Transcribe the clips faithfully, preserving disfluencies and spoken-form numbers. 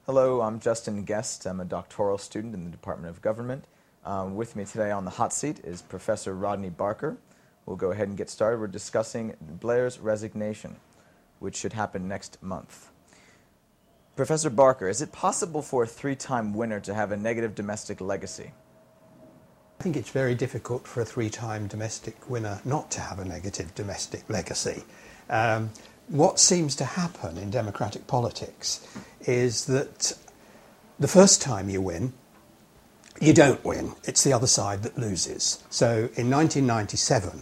Hello, I'm Justin Guest. I'm a doctoral student in the Department of Government. Um, with me today on the hot seat is Professor Rodney Barker. We'll go ahead and get started. We're discussing Blair's resignation, which should happen next month. Professor Barker, is it possible for a three-time winner to have a negative domestic legacy? I think it's very difficult for a three-time domestic winner not to have a negative domestic legacy. Um, what seems to happen in democratic politics is that the first time you win, you don't win. It's the other side that loses. So in nineteen ninety-seven,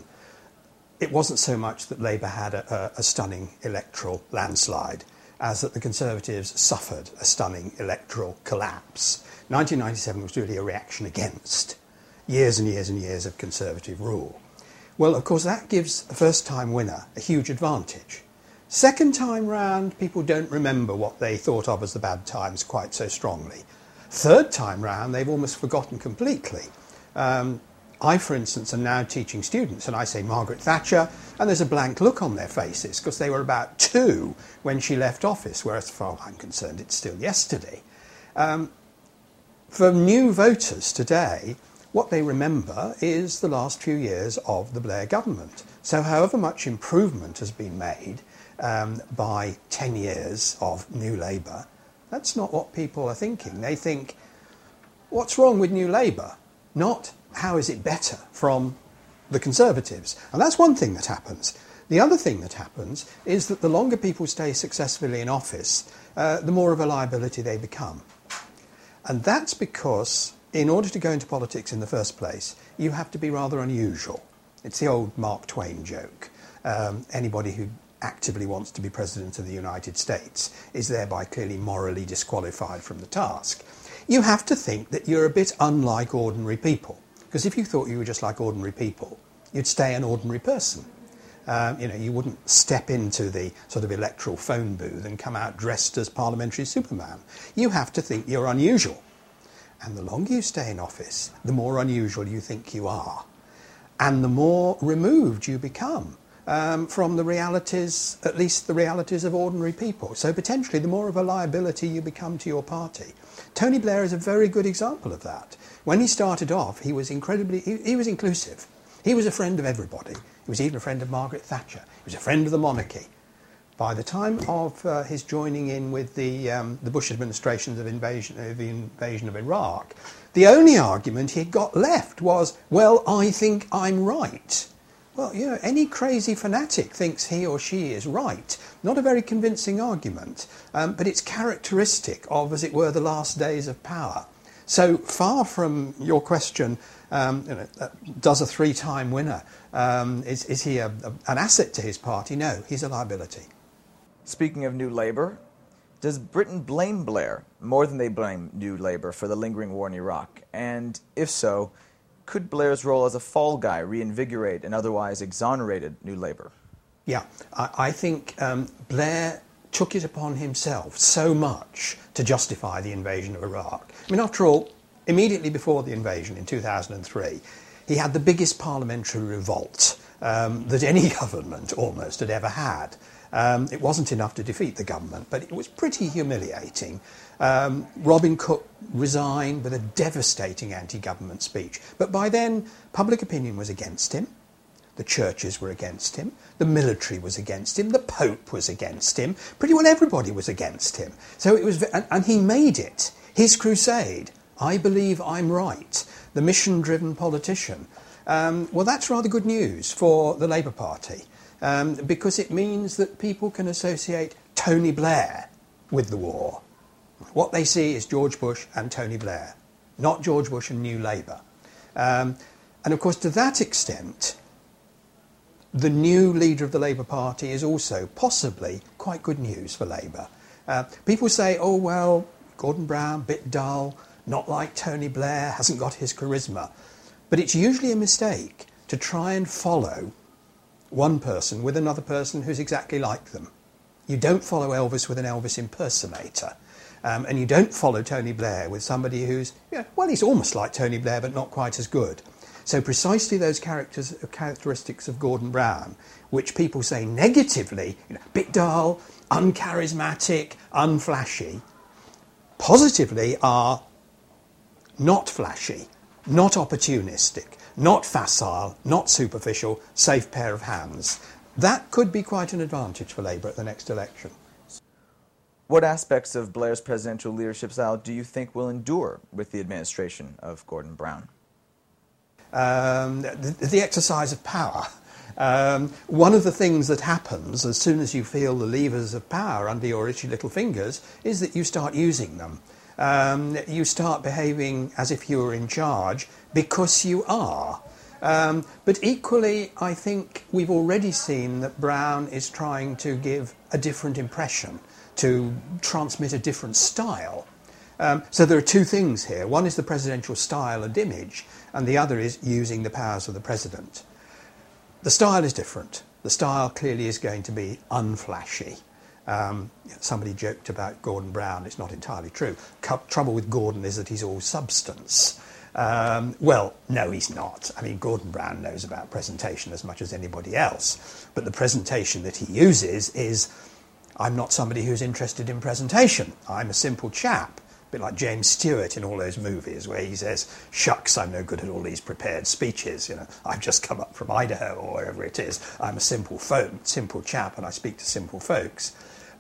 it wasn't so much that Labour had a, a, a stunning electoral landslide as that the Conservatives suffered a stunning electoral collapse. nineteen ninety-seven was really a reaction against years and years and years of Conservative rule. Well, of course, that gives a first-time winner a huge advantage. Second time round, people don't remember what they thought of as the bad times quite so strongly. Third time round, they've almost forgotten completely. Um, I, for instance, am now teaching students, and I say Margaret Thatcher, and there's a blank look on their faces because they were about two when she left office, whereas, as far as I'm concerned, it's still yesterday. Um, for new voters today, what they remember is the last few years of the Blair government. So however much improvement has been made um, by ten years of New Labour, that's not what people are thinking. They think, what's wrong with New Labour? Not how is it better from the Conservatives? And that's one thing that happens. The other thing that happens is that the longer people stay successfully in office, uh, the more of a liability they become. And that's because in order to go into politics in the first place, you have to be rather unusual. It's the old Mark Twain joke. Um, anybody who actively wants to be President of the United States is thereby clearly morally disqualified from the task. You have to think that you're a bit unlike ordinary people. Because if you thought you were just like ordinary people, you'd stay an ordinary person. Um, you know, you wouldn't step into the sort of electoral phone booth and come out dressed as parliamentary Superman. You have to think you're unusual. And the longer you stay in office, the more unusual you think you are. And the more removed you become um, from the realities, at least the realities of ordinary people. So potentially the more of a liability you become to your party. Tony Blair is a very good example of that. When he started off, he was incredibly, he, he was inclusive. He was a friend of everybody. He was even a friend of Margaret Thatcher. He was a friend of the monarchy. By the time of uh, his joining in with the, um, the Bush administration's of invasion, of the invasion of Iraq, the only argument he got left was, well, I think I'm right. Well, you know, any crazy fanatic thinks he or she is right. Not a very convincing argument, um, but it's characteristic of, as it were, the last days of power. So far from your question, um, you know, uh, does a three-time winner, um, is, is he a, a, an asset to his party? No, he's a liability. Speaking of New Labour, does Britain blame Blair more than they blame New Labour for the lingering war in Iraq? And if so, could Blair's role as a fall guy reinvigorate an otherwise exonerated New Labour? Yeah, I, I think um, Blair took it upon himself so much to justify the invasion of Iraq. I mean, after all, immediately before the invasion in two thousand three, he had the biggest parliamentary revolt um, that any government almost had ever had. Um, it wasn't enough to defeat the government, but it was pretty humiliating. Um, Robin Cook resigned with a devastating anti-government speech. But by then, public opinion was against him. The churches were against him. The military was against him. The Pope was against him. Pretty well everybody was against him. So it was, and, and he made it his crusade. I believe I'm right. The mission-driven politician. Um, well, that's rather good news for the Labour Party. Um, because it means that people can associate Tony Blair with the war. What they see is George Bush and Tony Blair, not George Bush and New Labour. Um, and of course, to that extent, the new leader of the Labour Party is also possibly quite good news for Labour. Uh, people say, oh, well, Gordon Brown, bit dull, not like Tony Blair, hasn't got his charisma. But it's usually a mistake to try and follow one person with another person who's exactly like them. You don't follow Elvis with an Elvis impersonator. Um, and you don't follow Tony Blair with somebody who's, you know, well, he's almost like Tony Blair, but not quite as good. So precisely those characters, characteristics of Gordon Brown, which people say negatively, you know, bit dull, uncharismatic, unflashy, positively are not flashy, not opportunistic, not facile, not superficial, safe pair of hands. That could be quite an advantage for Labour at the next election. What aspects of Blair's presidential leadership style do you think will endure with the administration of Gordon Brown? Um, the, the exercise of power. Um, one of the things that happens as soon as you feel the levers of power under your itchy little fingers is that you start using them. Um, you start behaving as if you were in charge because you are. Um, but equally, I think we've already seen that Brown is trying to give a different impression, to transmit a different style. Um, so there are two things here. One is the presidential style and image, and the other is using the powers of the president. The style is different. The style clearly is going to be unflashy. Um, somebody joked about Gordon Brown. It's not entirely true. Co- trouble with Gordon is that he's all substance. Um, well, no, he's not. I mean, Gordon Brown knows about presentation as much as anybody else. But the presentation that he uses is, I'm not somebody who's interested in presentation. I'm a simple chap. A bit like James Stewart in all those movies where he says, shucks, I'm no good at all these prepared speeches. You know, I've just come up from Idaho or wherever it is. I'm a simple folk, simple chap and I speak to simple folks.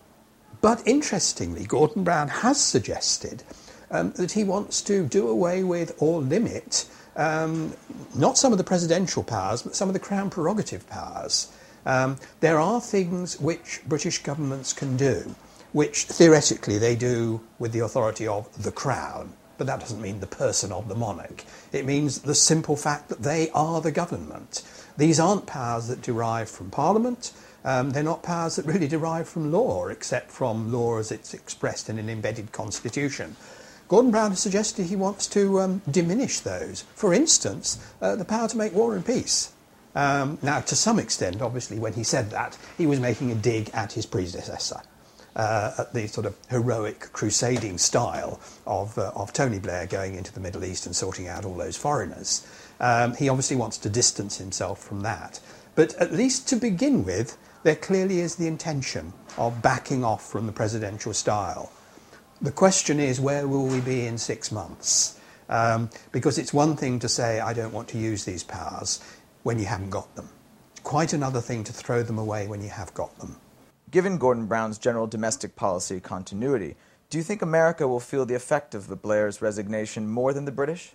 But interestingly, Gordon Brown has suggested um, that he wants to do away with or limit um, not some of the presidential powers, but some of the Crown prerogative powers. Um, there are things which British governments can do, which theoretically they do with the authority of the Crown, but that doesn't mean the person of the monarch. It means the simple fact that they are the government. These aren't powers that derive from Parliament. Um, they're not powers that really derive from law, except from law as it's expressed in an embedded constitution. Gordon Brown has suggested he wants to um, diminish those. For instance, uh, the power to make war and peace. Um, now, to some extent, obviously, when he said that, he was making a dig at his predecessor, uh, at the sort of heroic crusading style of, uh, of Tony Blair going into the Middle East and sorting out all those foreigners. Um, he obviously wants to distance himself from that. But at least to begin with, there clearly is the intention of backing off from the presidential style. The question is, where will we be in six months? Um, because it's one thing to say, I don't want to use these powers when you haven't got them. Quite another thing to throw them away when you have got them. Given Gordon Brown's general domestic policy continuity, do you think America will feel the effect of the Blair's resignation more than the British?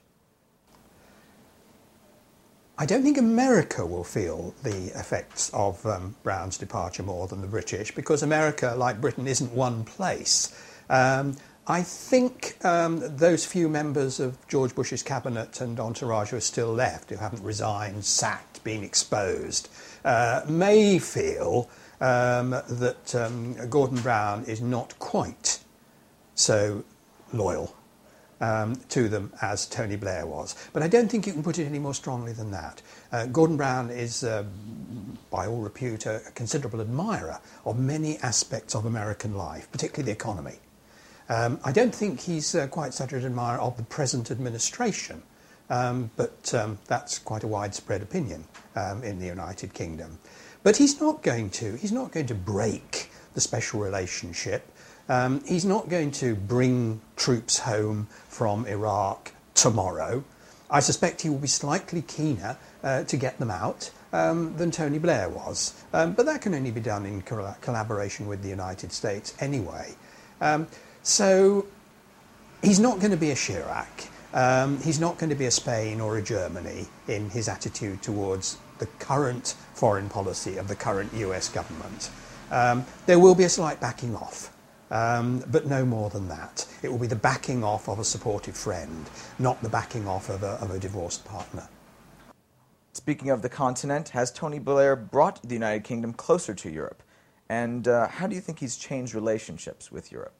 I don't think America will feel the effects of um, Brown's departure more than the British, because America, like Britain, isn't one place. Um, I think um, those few members of George Bush's cabinet and entourage who are still left, who haven't resigned, sacked, been exposed, uh, may feel um, that um, Gordon Brown is not quite so loyal um, to them as Tony Blair was. But I don't think you can put it any more strongly than that. Uh, Gordon Brown is, uh, by all repute, a, a considerable admirer of many aspects of American life, particularly the economy. Um, I don't think he's uh, quite such an admirer of the present administration, um, but um, that's quite a widespread opinion um, in the United Kingdom. But he's not going to. He's not going to break the special relationship. Um, he's not going to bring troops home from Iraq tomorrow. I suspect he will be slightly keener uh, to get them out um, than Tony Blair was. Um, but that can only be done in col- collaboration with the United States anyway. Um, So he's not going to be a Chirac. Um, he's not going to be a Spain or a Germany in his attitude towards the current foreign policy of the current U S government. Um, there will be a slight backing off, um, but no more than that. It will be the backing off of a supportive friend, not the backing off of a, of a divorced partner. Speaking of the continent, has Tony Blair brought the United Kingdom closer to Europe? And uh, how do you think he's changed relationships with Europe?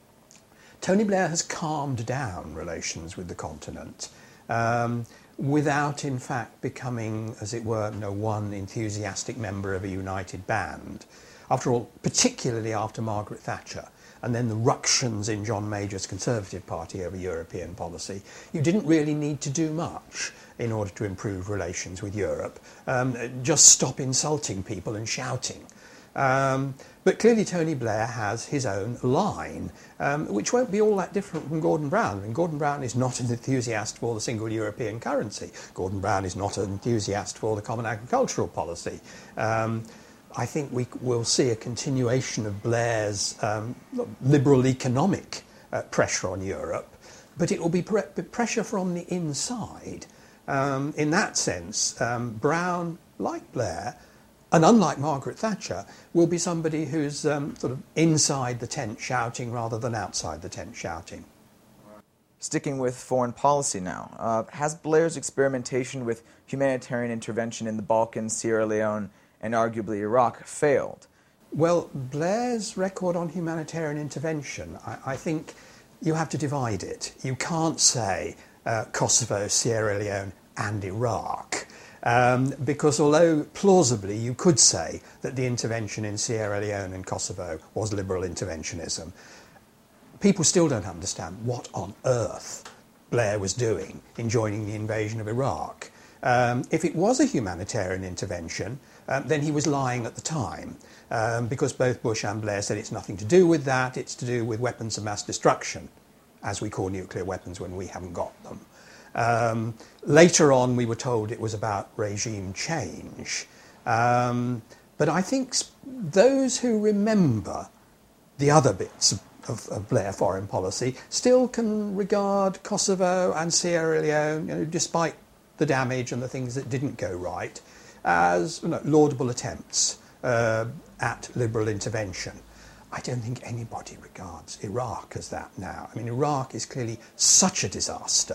Tony Blair has calmed down relations with the continent um, without, in fact, becoming, as it were, no one enthusiastic member of a united band. After all, particularly after Margaret Thatcher and then the ructions in John Major's Conservative Party over European policy, you didn't really need to do much in order to improve relations with Europe. Um, just stop insulting people and shouting. Um, but clearly Tony Blair has his own line, um, which won't be all that different from Gordon Brown. I mean, Gordon Brown is not an enthusiast for the single European currency. Gordon Brown is not an enthusiast for the common agricultural policy. Um, I think we will see a continuation of Blair's um, liberal economic uh, pressure on Europe, but it will be pre- pressure from the inside. Um, in that sense, um, Brown, like Blair, and unlike Margaret Thatcher, will be somebody who's um, sort of inside the tent shouting rather than outside the tent shouting. Sticking with foreign policy now, uh, has Blair's experimentation with humanitarian intervention in the Balkans, Sierra Leone, and arguably Iraq failed? Well, Blair's record on humanitarian intervention, I, I think you have to divide it. You can't say uh, Kosovo, Sierra Leone, and Iraq. Um, because although plausibly you could say that the intervention in Sierra Leone and Kosovo was liberal interventionism, people still don't understand what on earth Blair was doing in joining the invasion of Iraq. Um, if it was a humanitarian intervention, um, then he was lying at the time, um, because both Bush and Blair said it's nothing to do with that, it's to do with weapons of mass destruction, as we call nuclear weapons when we haven't got them. Um, later on, we were told it was about regime change. Um, but I think those who remember the other bits of, of, of Blair foreign policy still can regard Kosovo and Sierra Leone, you know, despite the damage and the things that didn't go right, as you know, laudable attempts uh, at liberal intervention. I don't think anybody regards Iraq as that now. I mean, Iraq is clearly such a disaster.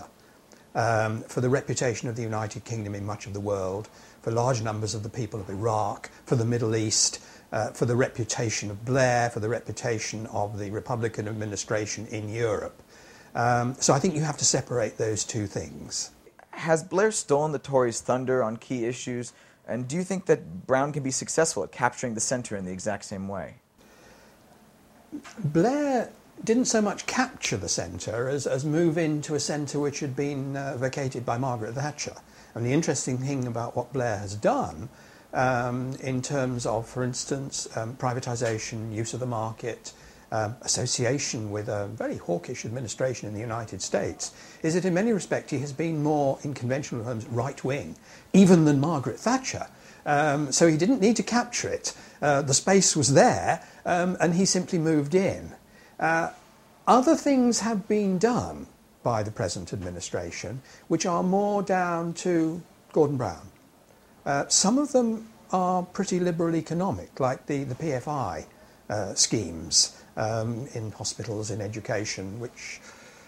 Um, for the reputation of the United Kingdom in much of the world, for large numbers of the people of Iraq, for the Middle East, uh, for the reputation of Blair, for the reputation of the Republican administration in Europe. Um, so I think you have to separate those two things. Has Blair stolen the Tories' thunder on key issues, and do you think that Brown can be successful at capturing the centre in the exact same way? Blair didn't so much capture the centre as, as move into a centre which had been uh, vacated by Margaret Thatcher. And the interesting thing about what Blair has done um, in terms of, for instance, um, privatisation, use of the market, um, association with a very hawkish administration in the United States, is that in many respects he has been more, in conventional terms, right-wing, even than Margaret Thatcher. Um, so he didn't need to capture it. Uh, the space was there, um, and he simply moved in. Uh, other things have been done by the present administration which are more down to Gordon Brown. Uh, some of them are pretty liberal economic, like the, the P F I uh, schemes um, in hospitals, in education, which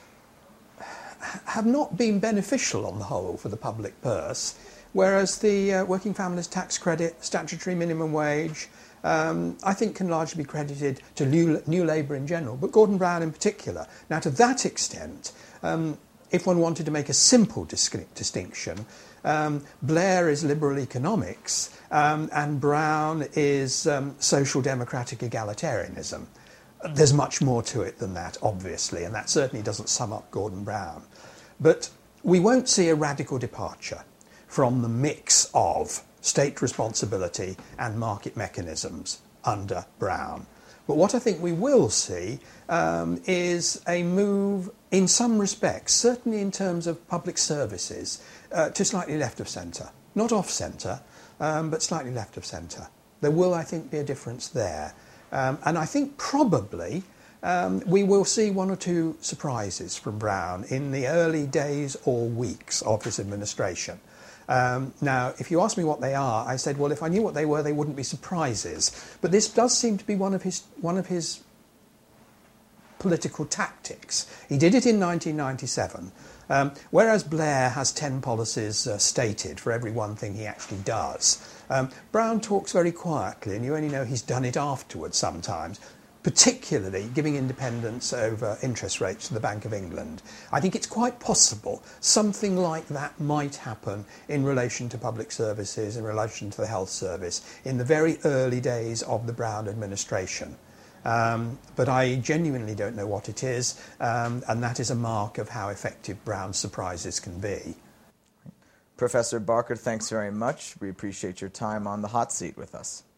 have not been beneficial on the whole for the public purse, whereas the uh, Working Families Tax Credit, statutory minimum wage, Um, I think can largely be credited to New, New Labour in general, but Gordon Brown in particular. Now, to that extent, um, if one wanted to make a simple dis- distinction, um, Blair is liberal economics um, and Brown is um, social democratic egalitarianism. There's much more to it than that, obviously, and that certainly doesn't sum up Gordon Brown. But we won't see a radical departure from the mix of state responsibility and market mechanisms under Brown. But what I think we will see um, is a move in some respects, certainly in terms of public services, uh, to slightly left of centre. Not off centre, um, but slightly left of centre. There will, I think, be a difference there. Um, and I think probably um, we will see one or two surprises from Brown in the early days or weeks of his administration. Um, now, if you ask me what they are, I said, well, if I knew what they were, they wouldn't be surprises. But this does seem to be one of his one of his political tactics. He did it in nineteen ninety-seven, um, whereas Blair has ten policies uh, stated for every one thing he actually does. Um, Brown talks very quietly, and you only know he's done it afterwards sometimes, particularly giving independence over interest rates to the Bank of England. I think it's quite possible something like that might happen in relation to public services, in relation to the health service, in the very early days of the Brown administration. Um, but I genuinely don't know what it is, um, and that is a mark of how effective Brown's surprises can be. Professor Barker, thanks very much. We appreciate your time on the hot seat with us.